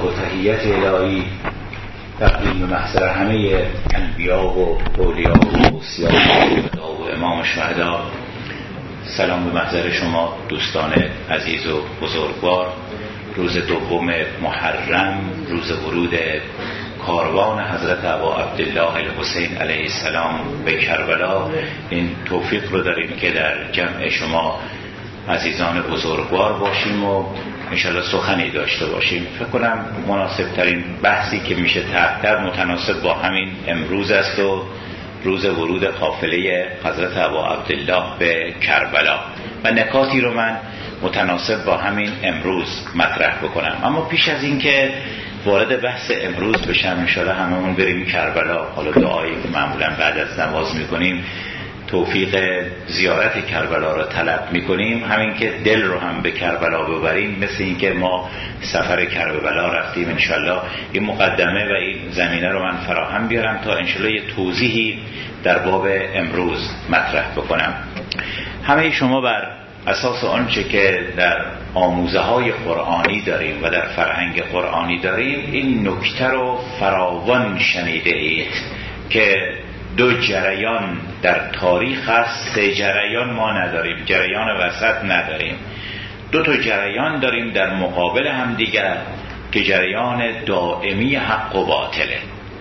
و تحیت الهی تقدیم به محضر همه انبیا و اولیا و اوصیا و امام شهدا. سلام به محضر شما دوستان عزیز و بزرگوار. روز دوم محرم، روز ورود کاروان حضرت ابا عبدالله الحسین علیه السلام به کربلا، این توفیق رو داریم که در جمع شما عزیزان بزرگوار باشیم و انشاءالله سخنی داشته باشیم. فکر کنم مناسب ترین بحثی که میشه تحت متناسب با همین امروز است و روز ورود قافله حضرت ابا عبدالله به کربلا و نکاتی رو من متناسب با همین امروز مطرح بکنم. اما پیش از این که وارد بحث امروز بشم، انشاءالله هممون بریم کربلا. حالا دعایی که معمولا بعد از نماز میکنیم توفیق زیارت کربلا رو طلب میکنیم، همین که دل رو هم به کربلا ببریم. مثل این که ما سفر کربلا رفتیم، انشالله این مقدمه و این زمینه رو من فراهم بیارم تا انشالله یه توضیحی در باب امروز مطرح بکنم. همه شما بر اساس آنچه که در آموزه های قرآنی داریم و در فرهنگ قرآنی داریم، این نکته رو فراوان شنیده اید که دو جریان در تاریخ هست، سه جریان ما نداریم، جریان وسط نداریم. دو تا جریان داریم در مقابل هم دیگر که جریان دائمی حق و باطله.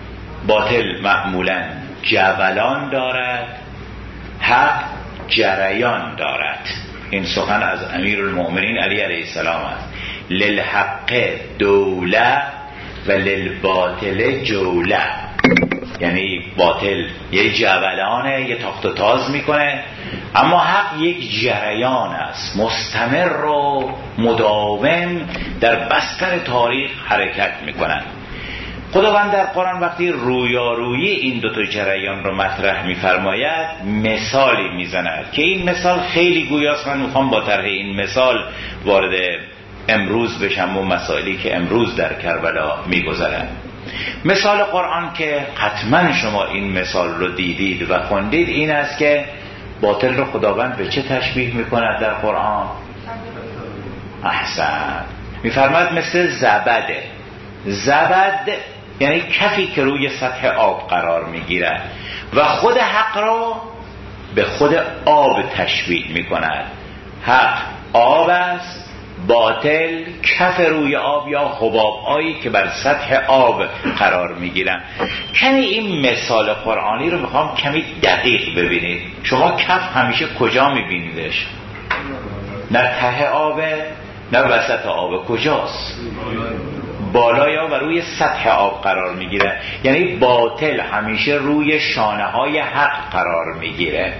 باطل معمولا جولان دارد، حق جریان دارد. این سخن از امیرالمؤمنین علی علیه السلام است. للحق دوله و للباطل جوله. یعنی باطل یه جولانه، یه تاخت و تاز میکنه، اما حق یک جریان است، مستمر و مداوم در بستر تاریخ حرکت میکنن. خداوند در قرآن وقتی رویارویی این دوتا جریان رو مطرح میفرماید مثالی میزند که این مثال خیلی گویاست. من میخوام با طرح این مثال وارد امروز بشم و مسائلی که امروز در کربلا میگذرن. مثال قرآن که حتما شما این مثال رو دیدید و خوندید این است که باطل رو خداوند به چه تشبیه میکند در قرآن؟ احسن، میفرماید مثل زبده. زبد یعنی کفی که روی سطح آب قرار میگیرد و خود حق رو به خود آب تشبیه میکند. حق آب است، باطل کف روی آب یا حباب‌هایی که بر سطح آب قرار میگیرن. کمی این مثال قرآنی رو میخوام کمی دقیق ببینید. شما کف همیشه کجا میبینیدش؟ نه ته آبه نه وسط آبه، کجاست؟ بالای آب و روی سطح آب قرار میگیره. یعنی باطل همیشه روی شانه های حق قرار میگیره.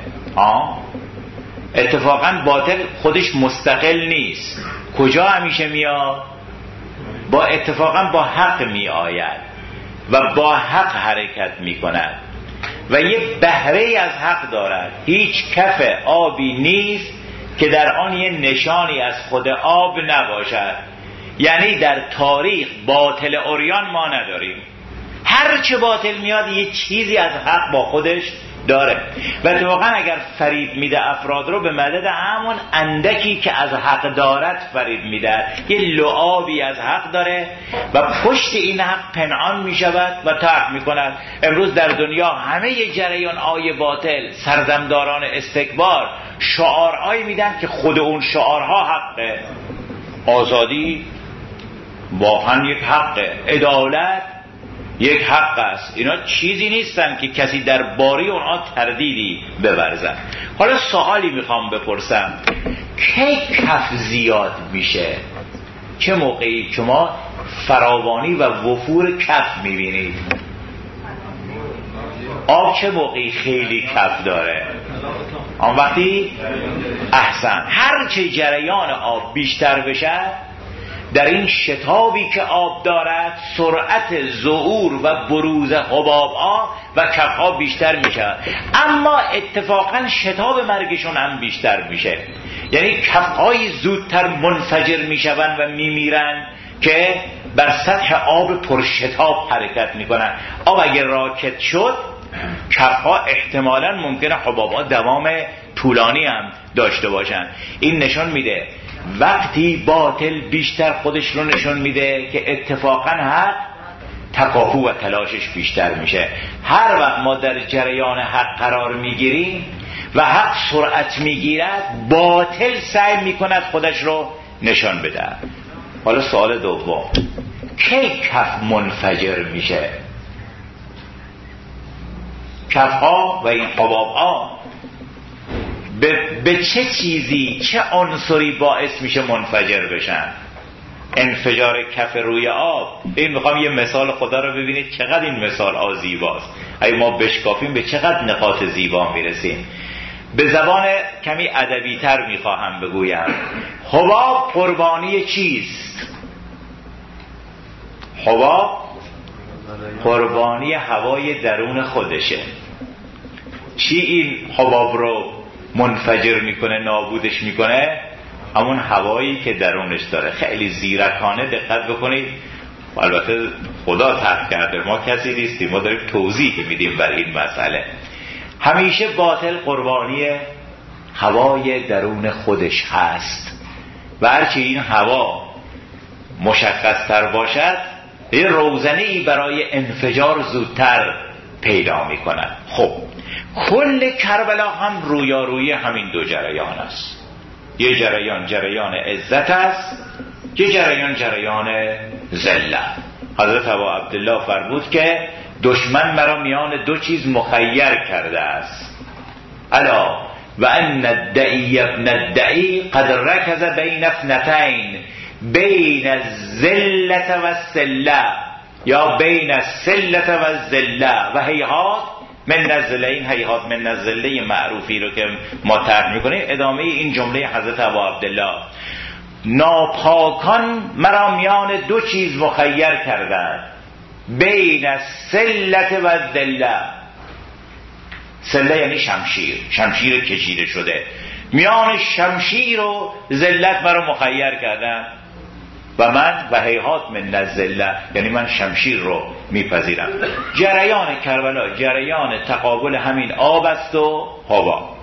اتفاقا باطل خودش مستقل نیست. کجا همیشه میاد؟ اتفاقا با حق میآید و با حق حرکت میکند و یه بهره از حق دارد. هیچ کف آبی نیست که در آن یه نشانی از خود آب نباشد. یعنی در تاریخ باطل عریان ما نداریم. هر چه باطل میاد یه چیزی از حق با خودش داره و اتفاقا اگر فریب میده افراد رو به مدد همون اندکی که از حق دارد فریب میده. یه لعابی از حق داره و پشت این حق پنهان میشود و ترک میکند. امروز در دنیا همه جریان آی باطل، سردمداران استکبار، شعارهایی میدن که خود اون شعارها حقه. آزادی واقعا یک حقه، عدالت یک حق است. اینا چیزی نیستن که کسی در باری اونها تردیدی بورزن. حالا سوالی میخوام بپرسم، کی کف زیاد میشه؟ چه موقعی شما فراوانی و وفور کف میبینید؟ آب چه موقعی خیلی کف داره؟ آن وقتی احسن هر چه جریان آب بیشتر بشه، در این شتابی که آب دارد سرعت ظهور و بروز حباب‌ها و کف‌ها بیشتر میشه، اما اتفاقا شتاب مرگشون هم بیشتر میشه. یعنی کف‌های زودتر منفجر میشون و میمیرن که بر سطح آب پرشتاب حرکت میکنن. آب اگر راکت شد کف‌ها احتمالاً ممکنه حباب‌ها دوام طولانی هم داشته باشن. این نشان میده وقتی باطل بیشتر خودش رو نشون میده که اتفاقا حق تکاپو و تلاشش بیشتر میشه. هر وقت ما در جریان حق قرار میگیریم و حق سرعت میگیرد، باطل سعی میکند خودش رو نشان بده. حالا سوال دوم، کی کف منفجر میشه؟ کفها و این حبابها به چه چیزی، چه عنصری باعث میشه منفجر بشن؟ انفجار کف روی آب. این میخوام یه مثال خدا رو ببینید چقدر این مثال زیباست. اگه ما بشکافیم به چقدر نقاط زیبا میرسیم. به زبان کمی ادبی تر میخواهم بگویم، حباب قربانی چیست؟ حباب قربانی هوای درون خودشه. چی این حباب رو منفجر میکنه، نابودش میکنه؟ همون هوایی که درونش داره. خیلی زیرکانه دقت بکنید. البته خدا طرح کرده، ما کسی نیستیم، ما داریم توضیح میدیم بر این مسئله. همیشه باطل قربانی هوای درون خودش هست و هرچی این هوا مشخص تر باشد، یه روزنه‌ای برای انفجار زودتر پیدا میکند. خب کل کربلا هم رویارویی همین دو جریان است. یه جریان عزت است، یه جریان ذلت. حضرت ابا عبدالله فرمود که دشمن مرا میان دو چیز مخیر کرده است. الا و ان الدعی ابن الدعی قد رکز بین اثنتین، بین الذلت و السله، یا بین السلت و الذله و هیهات من نزله. این هیهات من نزله معروفی رو که ما طرح میکنیم ادامه این جمله حضرت ابا عبدالله، ناپاکان مرا میان دو چیز مخیر کردند، بین السلت و الذله. سله یعنی شمشیر کشیده شده، میان شمشیر و ذلت مرا مخیر کردن و من و هیهات من الذله، یعنی من شمشیر رو میپذیرم. جریان کربلا جریان تقابل همین آب است و حباب.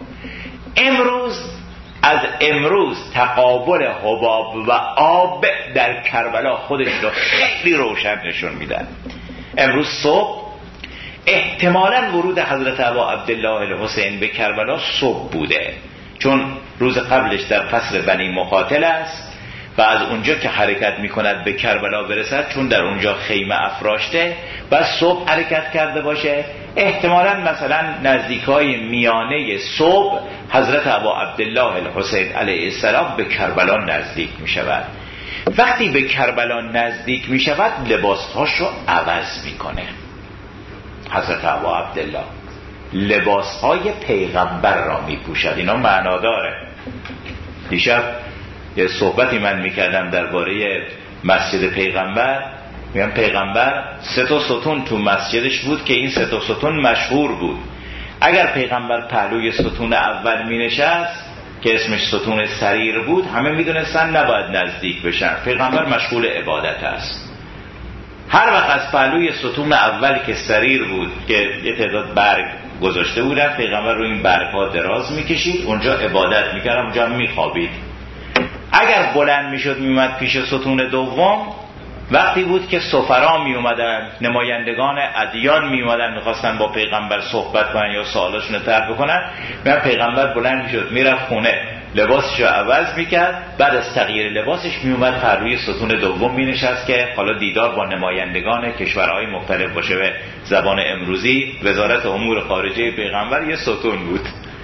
امروز تقابل حباب و آب در کربلا خودش رو خیلی روشن نشون میدن. امروز صبح احتمالاً ورود حضرت ابا عبدالله الحسین به کربلا صبح بوده، چون روز قبلش در قصر بنی مقاتل است و از اونجا که حرکت میکند به کربلا برسد، چون در اونجا خیمه افراشته و صبح حرکت کرده باشه. احتمالاً مثلا نزدیکای میانه صبح حضرت ابا عبدالله الحسین علیه السلام به کربلا نزدیک میشود. وقتی به کربلا نزدیک میشود لباسهاش رو عوض میکنه. حضرت ابا عبدالله لباسهای پیغمبر را میپوشد. اینا معنا داره. دیشب یه صحبتی من میکردم درباره مسجد پیغمبر. میگم پیغمبر 3 ستون تو مسجدش بود که این 3 ستون مشهور بود. اگر پیغمبر پهلوی ستون اول مینشست که اسمش ستون سریر بود، همه میدونستن نباید نزدیک بشن. پیغمبر مشغول عبادت است. هر وقت از پهلوی ستون اول که سریر بود که یه تعداد برگ گذاشته بودن، پیغمبر رو این برگ ها دراز میکشید، اونجا عبادت میکرد، اونجا میخوابید. اگر بلند میشد میومد پیش ستون دوم، وقتی بود که سفرا می اومدن، نمایندگان ادیان می اومدن میخواستن با پیغمبر صحبت کنن یا سوالاشون رو طرح بکنن، پیغمبر بلند میشد میرفت خونه، لباسش رو عوض میکرد، بعد از تغییر لباسش می اومد پهلوی ستون دوم می نشست که حالا دیدار با نمایندگان کشورهای مختلف باشه. به زبان امروزی وزارت امور خارجه پیغمبر یه ستون بود.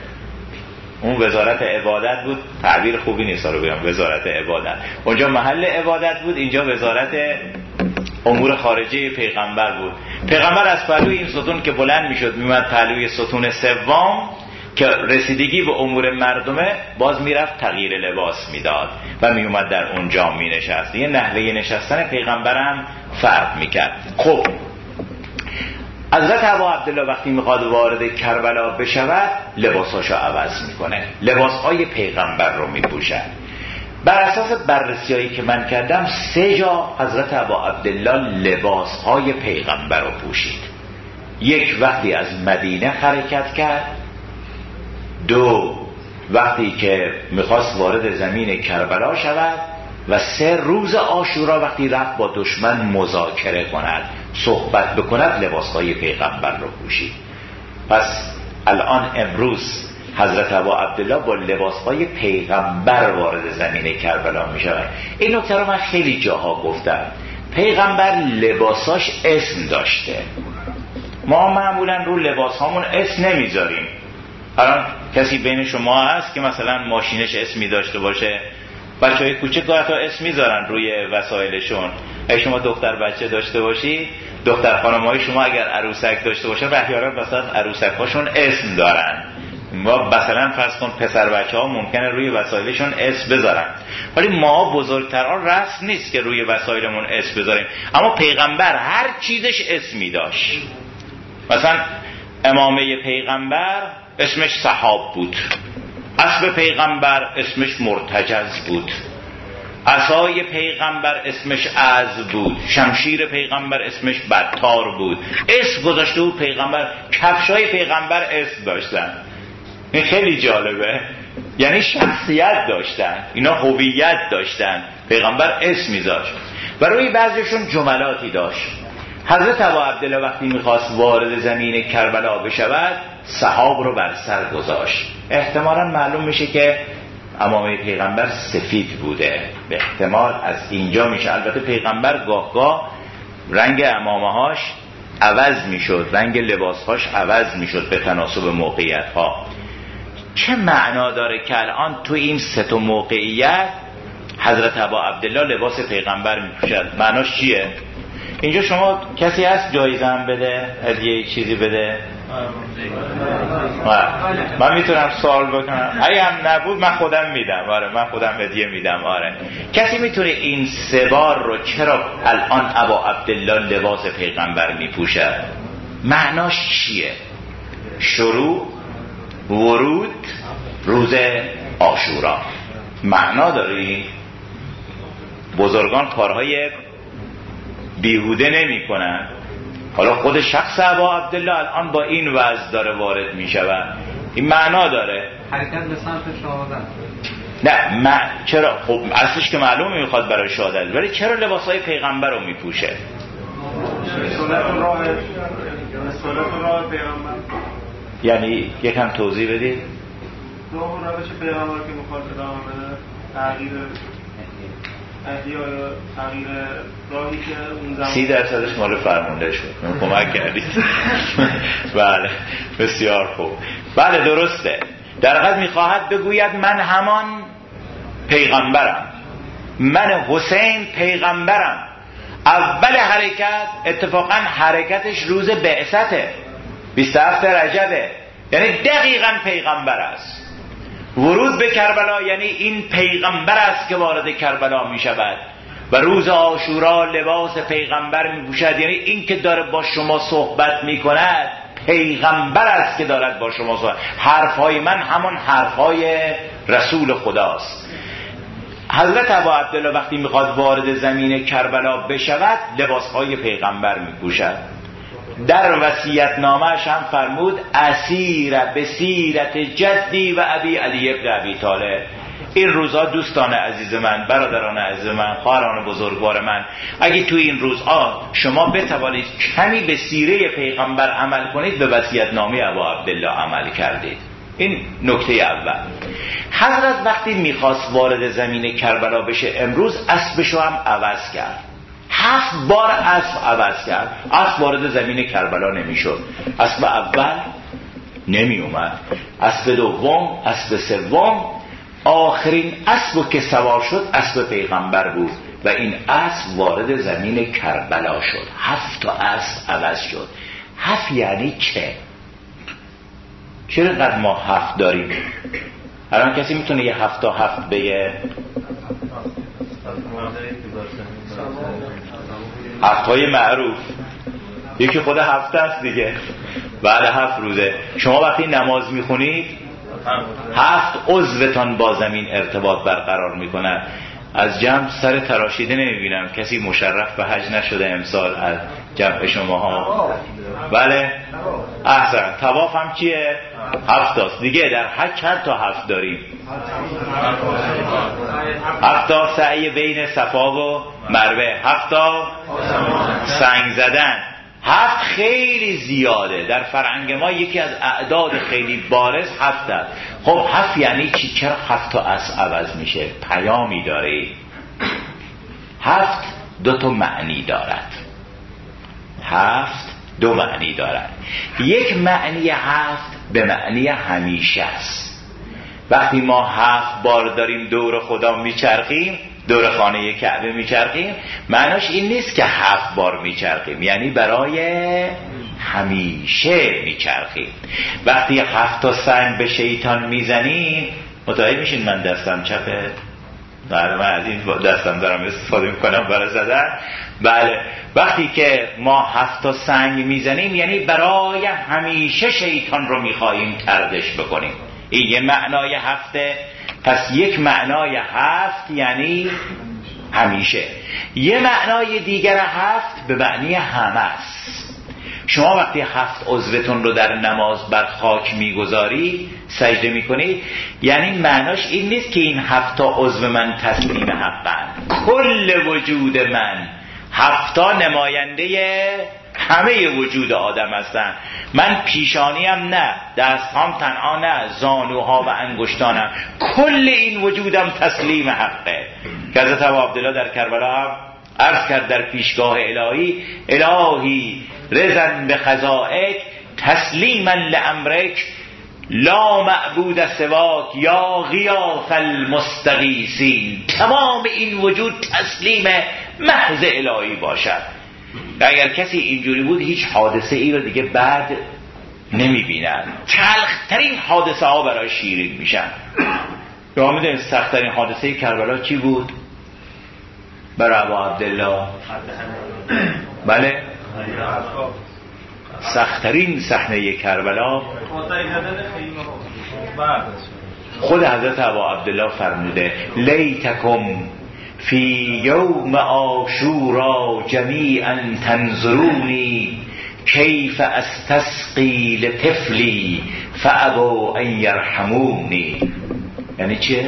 اون وزارت عبادت بود، تعبیر خوبی نیست رو بگم وزارت عبادت، اونجا محل عبادت بود، اینجا وزارت امور خارجه پیغمبر بود. پیغمبر از پهلوی این ستون که بلند میشد میومد پهلوی ستون سوم که رسیدگی به امور مردمه، باز میرفت تغییر لباس میداد و میومد در اونجا مینشست. یه نحوه نشستن پیغمبرم فرق میکرد. خب حضرت ابا عبدالله وقتی میخواد وارد کربلا بشود، لباساشو عوض میکنه، لباسهای پیغمبر رو میپوشد. بر اساس بررسیایی که من کردم 3 جا حضرت ابا عبدالله لباسهای پیغمبر رو پوشید. 1 وقتی از مدینه حرکت کرد، 2 وقتی که میخواست وارد زمین کربلا شود و 3 روز عاشورا وقتی رفت با دشمن مذاکره کند، صحبت بکند، لباسهای پیغمبر رو پوشید. پس الان امروز حضرت ابا عبدالله با لباسهای پیغمبر وارد زمین کربلا می شود. این نکته رو من خیلی جاها گفتم. پیغمبر لباساش اسم داشته. ما معمولا رو لباس هامون اسم نمیذاریم. الان کسی بین شما هست که مثلا ماشینش اسمی داشته باشه؟ بچهای کوچک گاهی اسم میذارن روی وسایلشون. اگه شما دختر بچه داشته باشی، دختر خانم‌های شما اگر عروسک داشته باشن، احیانا مثلا عروسک‌هاشون اسم دارن. ما مثلا فرض کن پسر بچه‌ها ممکنه روی وسایلشون اسم بذارن، ولی ما بزرگتران رسم نیست که روی وسایلمون اسم بذاریم. اما پیغمبر هر چیزش اسمی داشت. مثلا امامه پیغمبر اسمش سحاب بود، اسب پیغمبر اسمش مرتجز بود، عصای پیغمبر اسمش عز بود، شمشیر پیغمبر اسمش بطار بود. اسم گذاشته بود پیغمبر. کفشای پیغمبر اسم داشتن. این خیلی جالبه، یعنی شخصیت داشتن، اینا هویت داشتن. پیغمبر اسم میذاشت و روی بعضیشون جملاتی داشت. حضرت ابا عبدالله وقتی میخواست وارد زمین کربلا بشود، سحاب رو بر سر گذاشت. احتمالاً معلوم میشه که عمامه پیغمبر سفید بوده. به احتمال از اینجا میشه. البته پیغمبر گاه رنگ عمامه‌هاش عوض میشد، رنگ لباسهاش عوض میشد به تناسب موقعیت‌ها. چه معنا داره که الان تو این 3 موقعیت حضرت ابا عبدالله لباس پیغمبر میپوشد؟ معناش چیه؟ اینجا شما کسی هست جایزه هم بده، هدیه چیزی بده؟ من میتونم سوال بکنم؟ اگه هم نبود من خودم میدم. آره من خودم هدیه میدم. آره کسی میتونه این 3 بار رو چرا الان ابا عبدالله لباس پیغمبر میپوشه؟ معناش چیه؟ شروع، ورود، روز عاشورا. معنا داری؟ بزرگان کارهای بیهوده نمی کنن. حالا خود شخص ابا عبدالله الان با این وضع داره وارد می شود. این معنا داره. حرکت به سمت شهادت. نه چرا؟ خب اصلش که معلومه میخواد برای شهادت، ولی چرا لباسهای پیغمبر رو می پوشه؟ سنت راه پیغمبر. یعنی یکم توضیح بدید. راه و روش پیغمبر که میخواد ادامه بده، تغییر راهی که اون زمان 30% مال فرمانده شد. کمک کردید. بله بسیار خوب. بله درسته. در حقیقت میخواهد بگوید من همان پیغمبرم، من حسین پیغمبرم. اول حرکت اتفاقا حرکتش روز بعثته، 27 رجبه، یعنی دقیقاً پیغمبر است. ورود به کربلا یعنی این پیغمبر است که وارد کربلا می شود و روز عاشورا لباس پیغمبر می پوشد، یعنی این که داره با شما صحبت می کند پیغمبر است که دارد با شما صحبت. حرفهای من همون حرفهای رسول خداست. حضرت ابا عبدالله وقتی میخواد وارد زمین کربلا بشود لباسهای پیغمبر می پوشد. در وصیت‌نامه‌اش هم فرمود اسیر به سیرت جدی و ابی علی ابن ابی طالب. این روزها دوستان عزیز من، برادران عزیز من، خواهران بزرگوار من، اگه تو این روزها شما بتوانید کمی به سیره پیغمبر عمل کنید، به وصیت‌نامه ابا عبدالله عمل کردید. این نکته اول. حضرت وقتی میخواست وارد زمین کربلا بشه امروز اسبشو هم عوض کرد. 7 بار اسب عوض کرد. اسب وارد زمین کربلا نمیشد. اسب اول نمی اومد، اسب دوم، اسب سوم، آخرین اسب که سوار شد اسب پیغمبر بود و این اسب وارد زمین کربلا شد. 7 تا اسب عوض شد. 7 یعنی چه؟ چرا اینقدر ما 7 داریم؟ الان کسی میتونه یه 7 تا 7 بگه؟ 7 های معروف. یکی خود 7 است دیگه. بله 7 روزه. شما وقتی نماز میخونید 7 عضوتان با زمین ارتباط برقرار میکنن. از جمع سر تراشیده نمیبینم. کسی مشرف به حج نشده امسال از جمع شماها؟ بله احسن. طواف هم چیه؟ 7 تاست دیگه. در حج چند تا 7 داریم؟ 7 تا سعی بین صفا و مروه، 7 تا سنگ زدن. 7 خیلی زیاده در فرهنگ ما، یکی از اعداد خیلی بارز 7 است. خب 7 یعنی چی؟ چرا 7 تا از عوض میشه؟ پیامی داره. 7 2 تا معنی دارد. 7 2 معنی دارد. یک معنی 7 به معنی همیشه است. وقتی ما 7 بار داریم دور خدا میچرخیم، دور خانه کعبه میچرخیم، معناش این نیست که 7 بار میچرخیم، یعنی برای همیشه میچرخیم. وقتی 7 تا سنگ به شیطان میزنیم، متوجه میشین من دستم چپه؟ بله من از این دستم دارم استفاده میکنم برای زدن. بله وقتی که ما 7 تا سنگ میزنیم یعنی برای همیشه شیطان رو میخواییم طردش بکنیم. این یه معنای 7. پس یک معنای 7 یعنی همیشه. یه معنای دیگر 7 به معنی همه است. شما وقتی 7 عضوتون رو در نماز بر خاک میگذاری، سجده میکنید، یعنی معناش این نیست که این 7 تا عضو من تسلیم حقن. کل وجود من 7 تا نماینده همه وجود آدم هستن. من پیشانیم نه، دستهام تنها نه، زانوها و انگشتانم، کل این وجودم تسلیم حقه. که حضرت ابو عبدالله در کربلا هم عرض کرد در پیشگاه الهی: الهی رضا به خزائک تسلیما لامرک لا معبود سواک یا غیاث المستغیثین. تمام این وجود تسلیم محض الهی باشد. اگر کسی اینجوری بود هیچ حادثه ای رو دیگه بعد نمیبینن. تلخترین حادثه ها برای شیرین میشن. شما میدونید سختترین حادثه کربلا چی بود برای ابو عبدالله؟ بله سختترین صحنه کربلا خود حضرت ابو عبدالله فرموده: لیتکم فی یوم عاشورا جمیعا تنظرونی کیف استسقی لطفلی فابوا ان یرحمونی. یعنی چه؟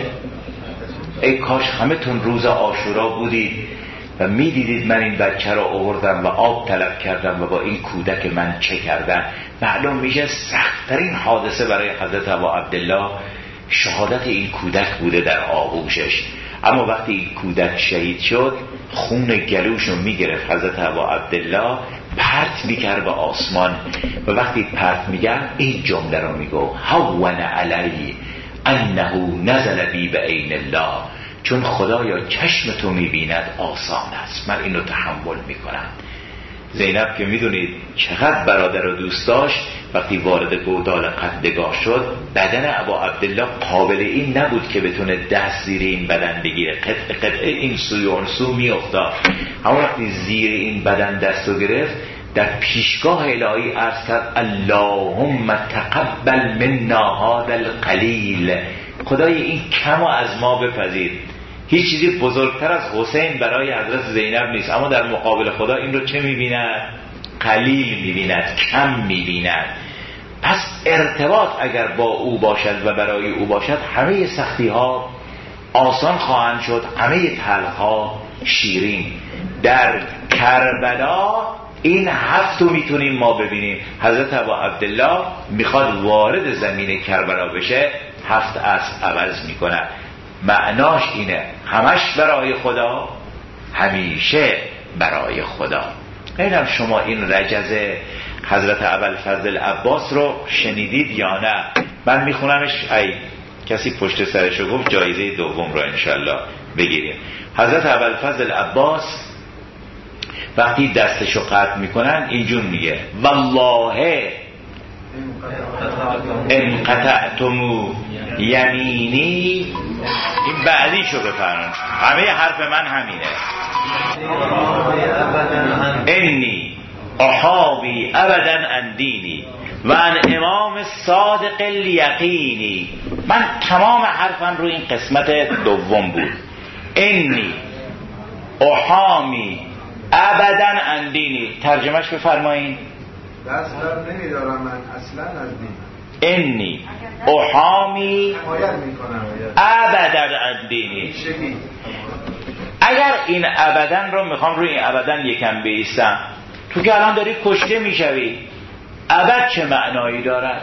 ای کاش همه تون روز عاشورا بودید و میدیدید من این بچه را آوردم و آب طلب کردم و با این کودک من چه کردم. معلوم میشه سختترین حادثه برای حضرت ابو عبدالله شهادت این کودک بوده در آغوشش. اما وقتی این کودک شهید شد، خون گلوش رو میگرفت حضرت ابو عبدالله، پرت میکرد به آسمان و وقتی پرت میکرد این جمله رو میگو: هون علی انه نزل بی بعین الله. چون خدایا چشم تو میبیند آسان است، من اینو تحمل میکنم. زینب که میدونید چقدر برادر رو دوست داشت، وقتی وارد گودال قدگاه شد، بدن ابو عبدالله قابل این نبود که بتونه دست زیر این بدن بگیره، قطعه این سوی اون سو میافتاد. اما وقتی زیر این بدن دستو گرفت، در پیشگاه الهی عرض کرد: اللهم تقبل منا هذا القلیل. خدای این کمو از ما بپذیر. هیچ چیزی بزرگتر از حسین برای حضرت زینب نیست، اما در مقابل خدا این رو چه میبیند؟ قلیل میبیند، کم میبیند. پس ارتباط اگر با او باشد و برای او باشد، همه سختی ها آسان خواهند شد، همه تلخ ها شیرین. در کربلا این 7 رو میتونیم ما ببینیم. حضرت ابو عبدالله میخواد وارد زمین کربلا بشه، 7 اسب عوض میکنه. معناش اینه: همش برای خدا، همیشه برای خدا. اینم شما این رجز حضرت ابوالفضل عباس رو شنیدید یا نه؟ من میخونمش، ای کسی پشت سرشو گفت جایزه دوم رو انشالله بگیریم. حضرت ابوالفضل عباس وقتی دستشو قطع میکنن اینجور میگه: والله ان قطعتمو یمینی. این بعدیشو بفرمایید، همه حرف من همینه: انی احابی ابدا عن دینی و عن امام صادق الیقینی. من تمام حرفم رو این قسمت دوم بود. انی احامی ابدا عن دینی. ترجمهش بفرمایید. دست بر نمیدارم من اصلا از دین. انی احامی ابدا عن دینی. اگر این ابدا رو میخوام روی این ابدا یکم بیستم، تو که الان داری کشته میشوی، ابد چه معنایی دارد؟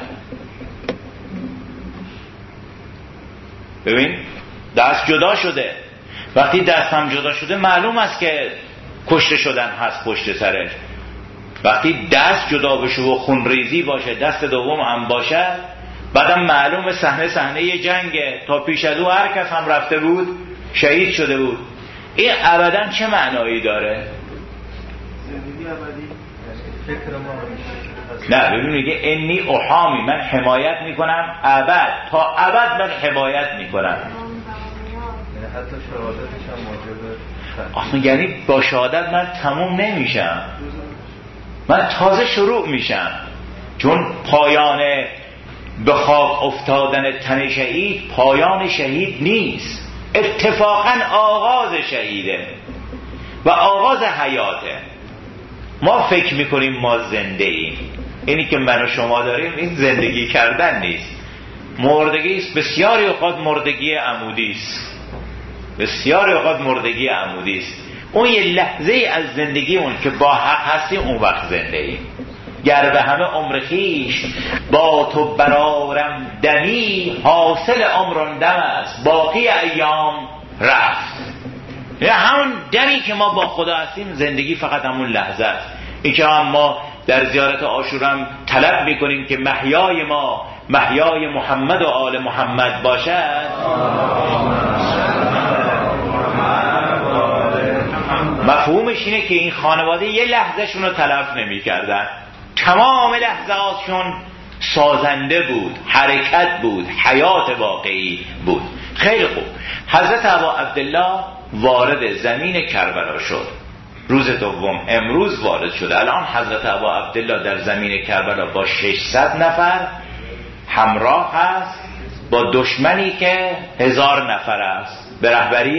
ببین دست جدا شده، وقتی دست هم جدا شده معلوم است که کشته شدن هست پشت سرش. وقتی دست جدا بشه و خونریزی باشه، دست دوم هم باشه، بعدم معلوم صحنه جنگه، تا پیش از او هر کس هم رفته بود شهید شده بود. این ابدا چه معنایی داره؟ زندگی ابدی. فکر ما نه ببین میگه انی احامی، من حمایت میکنم ابد، تا ابد من حمایت میکنم. حتی شهادتش هم موجبه. آخه یعنی با شهادت من تموم نمیشم، من تازه شروع میشم. چون پایان به خاک افتادن تن شهید پایان شهید نیست، اتفاقا آغاز شهیده و آغاز حیاته. ما فکر میکنیم ما زنده ایم، اینی که من و شما داریم این زندگی کردن نیست، مردگی است. بسیاری اوقات مردگی عمودی است، بسیاری اوقات مردگی عمودی است. اون یه لحظه از زندگیمون که با حق هستیم اون وقت زنده ایم. گر به همه عمر خویش با تو برارم دمی، حاصل عمران دم است باقی ایام رفت. همون دمی که ما با خدا هستیم زندگی فقط همون لحظه است. این که ما در زیارت عاشورا هم طلب میکنیم که محیای ما محیای محمد و آل محمد باشد. مفهومش اینه که این خانواده یه لحظه شون رو تلف نمی کردن، تمام لحظاتشون سازنده بود، حرکت بود، حیات واقعی بود. خیلی خوب، حضرت ابا عبدالله وارد زمین کربلا شد روز دوم، امروز وارد شده. الان حضرت ابا عبدالله در زمین کربلا با 600 نفر همراه هست، با دشمنی که 1000 نفر است، به رهبری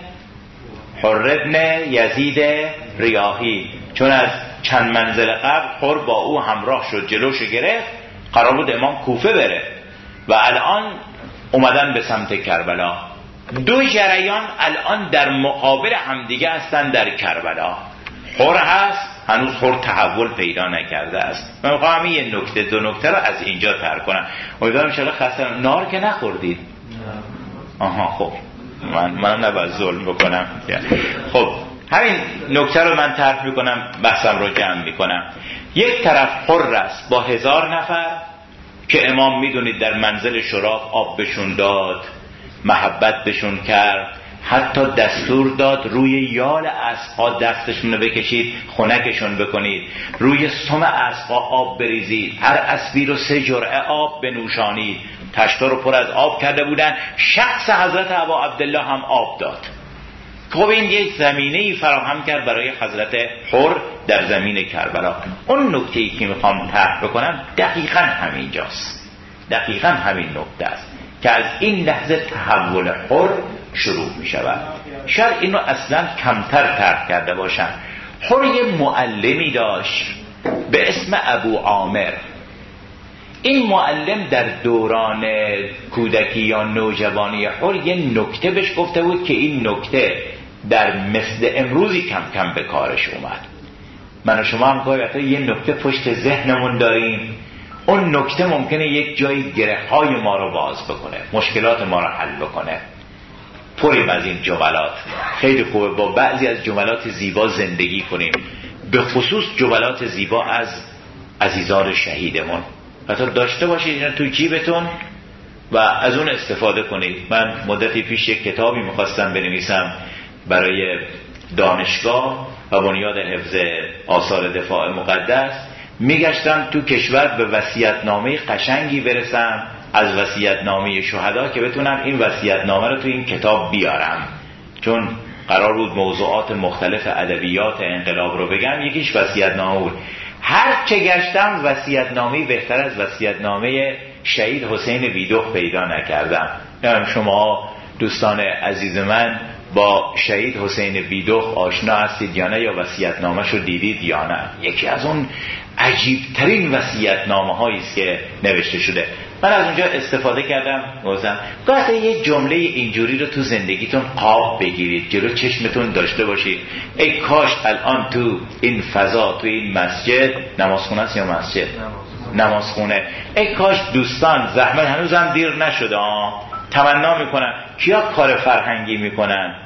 حر ابن یزید ریاحی. چون از چند منزل قبل حر با او همراه شد، جلوش گرفت، قرار بود امام کوفه بره و الان اومدن به سمت کربلا. دو جریان الان در مقابل همدیگه هستن در کربلا. حر هست، هنوز حر تحول پیدا نکرده است. من میخوام همین یه نکته دو نکته رو از اینجا تر کنم. امیدوارم انشاءالله خسته نار که نخوردید. آها خب من نباید ظلم بکنم. خب همین نکته رو من طرح میکنم، بحثم رو جمع میکنم. یک طرف حر است با 1000 نفر که امام میدونید در منزل شراب آب بهشون داد، محبت بهشون کرد، حتی دستور داد روی یال اسبا دستشون رو بکشید، خنکشون بکنید، روی سم اسبا آب بریزید، هر اسبی رو 3 جرعه آب بنوشانید. تشتا رو پر از آب کرده بودن، شخص حضرت ابا عبدالله هم آب داد. خب این یک زمینه‌ای فراهم کرد برای حضرت حر در زمین کربلا. اون نکته‌ای که میخوام طرح بکنم دقیقاً همینجاست، دقیقاً همین نکته است که از این لحظه تحول حر شروع می شود. شاید اینو اصلا کمتر طرح کرده باشم. حر یه معلمی داشت به اسم ابو عامر. این معلم در دوران کودکی یا نوجوانی حر یه نکته بهش گفته بود که این نکته در مثل امروزی کم کم به کارش اومد. من و شما هم گاهی یه نکته پشت ذهنمون داریم، اون نکته ممکنه یک جایی گره‌های ما رو باز بکنه، مشکلات ما رو حل بکنه. پریم از این جملات، خیلی خوبه با بعضی از جملات زیبا زندگی کنیم، به خصوص جملات زیبا از عزیزان شهیدمون. حتی داشته باشید اینا تو جیبتون و از اون استفاده کنید. من مدتی پیش یک کتابی میخواستم بنویسم برای دانشگاه و بنیاد حفظ آثار دفاع مقدس. میگشتم تو کشور به وصیت‌نامه قشنگی برسم از وصیت‌نامه شهدا که بتونم این وصیت‌نامه رو تو این کتاب بیارم، چون قرار بود موضوعات مختلف ادبیات انقلاب رو بگم، یکیش وصیت‌نامه بود. هر چه گشتم وصیت‌نامه بهتر از وصیت‌نامه شهید حسین بیدوخ پیدا نکردم. شما دوستان عزیز من با شهید حسین بیدخ آشنا هستید یا نه، یا وصیت‌نامه‌ش رو دیدید یا نه. یکی از اون عجیبترین وصیت‌نامه‌هایی است که نوشته شده. من از اونجا استفاده کردم، گفتم گاهی یه جمله اینجوری رو تو زندگیتون قاب بگیرید، جلو چشمتون داشته باشید. ای کاش الان تو این فضا، تو این مسجد، نمازخونه است یا مسجد؟ نمازخونه. ای کاش دوستان، زحمت هنوزم دیر نشده، تمنا میکنن کیا کار فرهنگی میکنن؟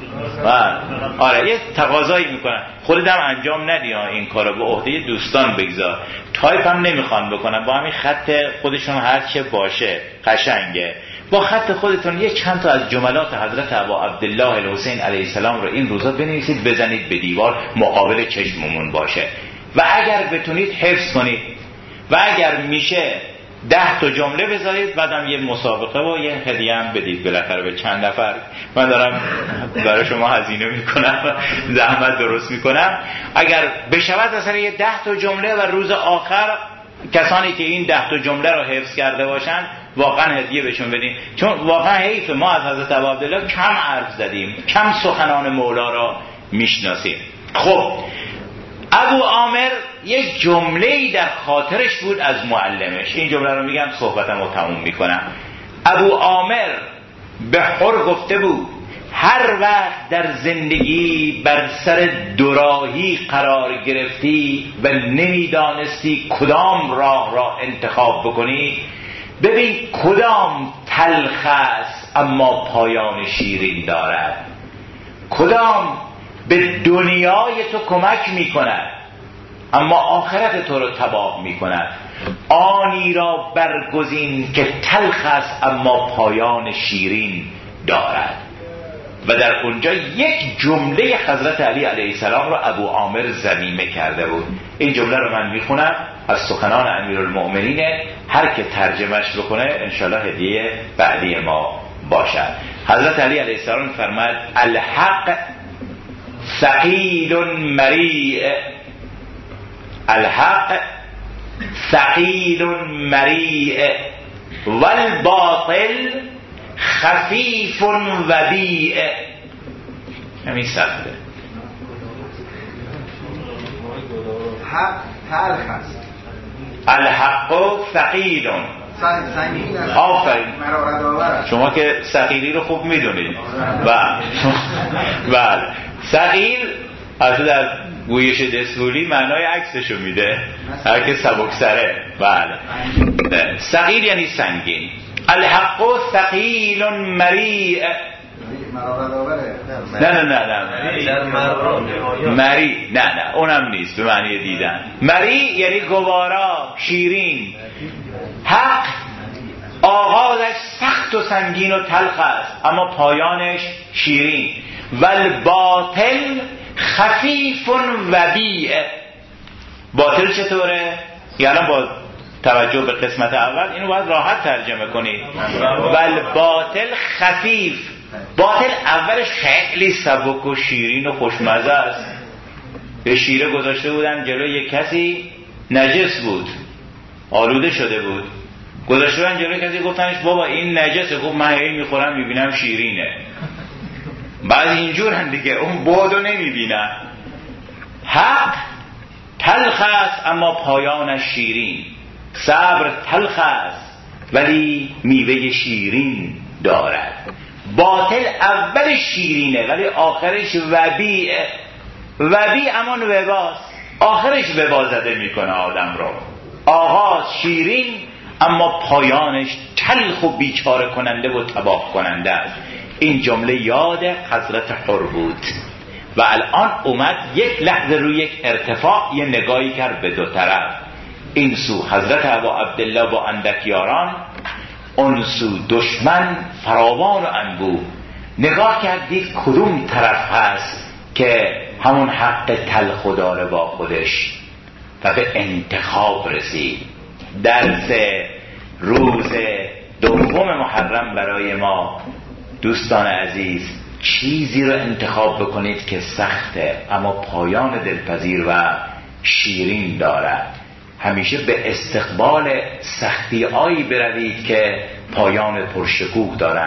آره یه تقاضایی میکنن، خودت هم انجام ندی این کارو، به عهده دوستان بگذار. تایپ هم نمیخوان بکنن، با همین خط خودشون هر چه باشه قشنگه، با خط خودتون یه چند تا از جملات حضرت ابا عبدالله الحسین علیه السلام رو این روزا بنویسید، بزنید به دیوار، مقابل چشممون باشه و اگر بتونید حفظ کنید و اگر میشه 10 تا جمله بذارید، بعدم یه مسابقه و یه هدیه هم بدید بالاخره به چند نفر. من دارم برای شما هزینه میکنم، زحمت درست میکنم. اگر بشود مثلا یه 10 تا جمله و روز آخر کسانی که این 10 تا جمله رو حفظ کرده باشن واقعا هدیه بهشون بدیم، چون واقعا حیف ما از حضرت ابا عبدالله کم حرف زدیم، کم سخنان مولا را میشناسیم. خب ابو عامر یک جمله‌ای در خاطرش بود از معلمش، این جمله رو میگم صحبتم رو تموم میکنم. ابو عامر به حر گفته بود هر وقت در زندگی بر سر دوراهی قرار گرفتی و نمیدانستی کدام راه را انتخاب بکنی، ببین کدام تلخ است اما پایان شیرین دارد، کدام به دنیای تو کمک میکند اما آخرت تو رو تباه میکند. آنی را برگزین که تلخ است اما پایان شیرین دارد. و در اونجا یک جمله حضرت علی علیه السلام رو ابو عامر ضمیمه کرده بود. این جمله رو من میخونم از سخنان امیرالمؤمنین، هر که ترجمهش بکنه انشالله هدیه بعدی ما باشد. حضرت علی علیه السلام فرمود الحق ثقیل مریء، الحق ثقیل مریء والباطل خفیف وبیع. همین سخته. حق تلخ است، الحق ثقیل، آفرین، شما که ثقیلی رو خوب میدونید. بله ثقیل اصلا در گویش دستوری معنای عکسشو میده، هر که سبک سره. بله ثقیل یعنی سنگین. الحق ثقیل مریء، نه مری، نه اونم نیست به معنی دیدن. مری یعنی گوارا، شیرین. حق آغازش سخت و سنگین و تلخ است اما پایانش شیرین. والباطل خفیف وبیع. باطل چطوره؟ یعنی با توجه به قسمت اول اینو باید راحت ترجمه کنید. والباطل خفیف، باطل اولش خیلی سبک و شیرین و خوشمزه است. به شیره گذاشته بودن جلوی یک کسی، نجس بود، آلوده شده بود، گذاشته بودن جلوی کسی، گفتنش بابا این نجسه، گفت من هی میخورم میبینم شیرینه. بعد اینجور هم دیگه اون بادو نمیبینن. حق تلخ است اما پایانش شیرین. صبر تلخ است ولی میوه شیرین دارد. باطل اولش شیرینه ولی آخرش وبیعه. وبیع امان وباست، آخرش وبا زده میکنه آدم رو. آغاز شیرین اما پایانش تلخ و بیچاره کننده و تباه کننده است. این جمله یاد حضرت حر بود و الان اومد یک لحظه روی یک ارتفاع یه نگاهی کرد به دو طرف. این سو حضرت ابا عبدالله با اندک یاران، اون سو دشمن فراوان و انبوه. نگاه کرد دید کدوم طرف هست که همون حق تلخ داره با خودش و به انتخاب رسید. درس روز دوم محرم برای ما دوستان عزیز، چیزی رو انتخاب بکنید که سخته اما پایان دلپذیر و شیرین دارد. همیشه به استقبال سختی هایی بروید که پایان پرشکوه دارند.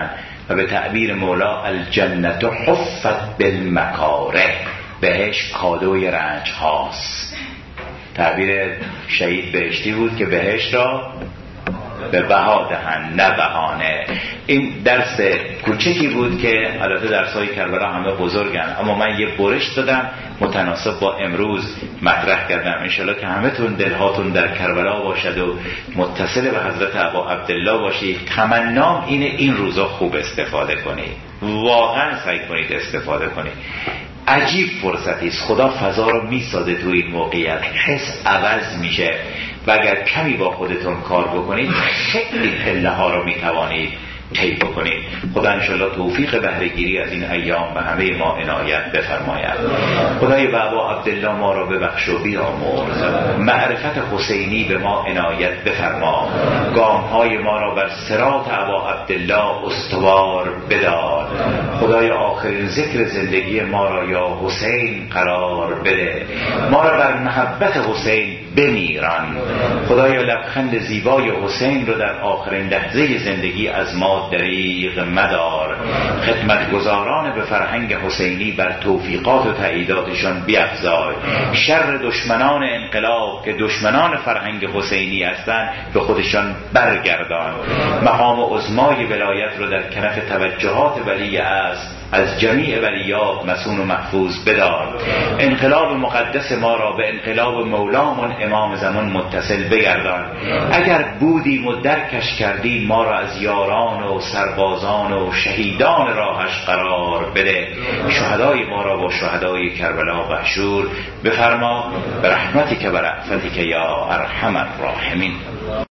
و به تعبیر مولا الجنت حفت بالمکاره، بهش کادوی رنج هاست. تعبیر شهید بهشتی بود که بهشت را به بها دهن نه بهانه. این درس کوچکی بود که البته درس‌های کربلا همه بزرگن، اما من یه برش دادم متناسب با امروز مطرح کردم. انشالله که همه تون دلهاتون در کربلا باشد و متصل به حضرت ابا عبدالله باشید. تمنام اینه این روزا خوب استفاده کنید، واقعا سعی کنید استفاده کنید. عجیب فرصتی است، خدا فضا رو میسازه تو این موقعیت، حس عوض میشه و اگر کمی با خودتون کار بکنید خیلی پله ها رو میتوانید طی بکنید. خدا انشالله توفیق بهره‌گیری از این ایام به همه ما عنایت بفرماید. خدای بابا عبدالله ما را ببخش و بیامرز، معرفت حسینی به ما عنایت بفرما، گام‌های ما را بر صراط ابا عبدالله استوار بدار. خدای آخرین ذکر زندگی ما را یا حسین قرار بده، ما را بر محبت حسین بمیران. خدایا لبخند زیبای حسین رو در آخرین لحظه زندگی از ما دریغ مدار. خدمتگزاران به فرهنگ حسینی بر توفیقات و تأییداتشان بیفزای. شر دشمنان انقلاب که دشمنان فرهنگ حسینی هستند به خودشان برگردان. مقام عظمای ولایت رو در کنف توجهات ولی از جمیع ولیات مسون و محفوظ بدار. انقلاب مقدس ما را به انقلاب مولامون امام زمان متصل بگردان. اگر بودیم و درکش کردیم ما را از یاران و سربازان و شهیدان راهش قرار بده. شهدای ما را با شهدای کربلا محشور بفرما، به رحمتی که و رأفتی که یا ارحم الراحمین.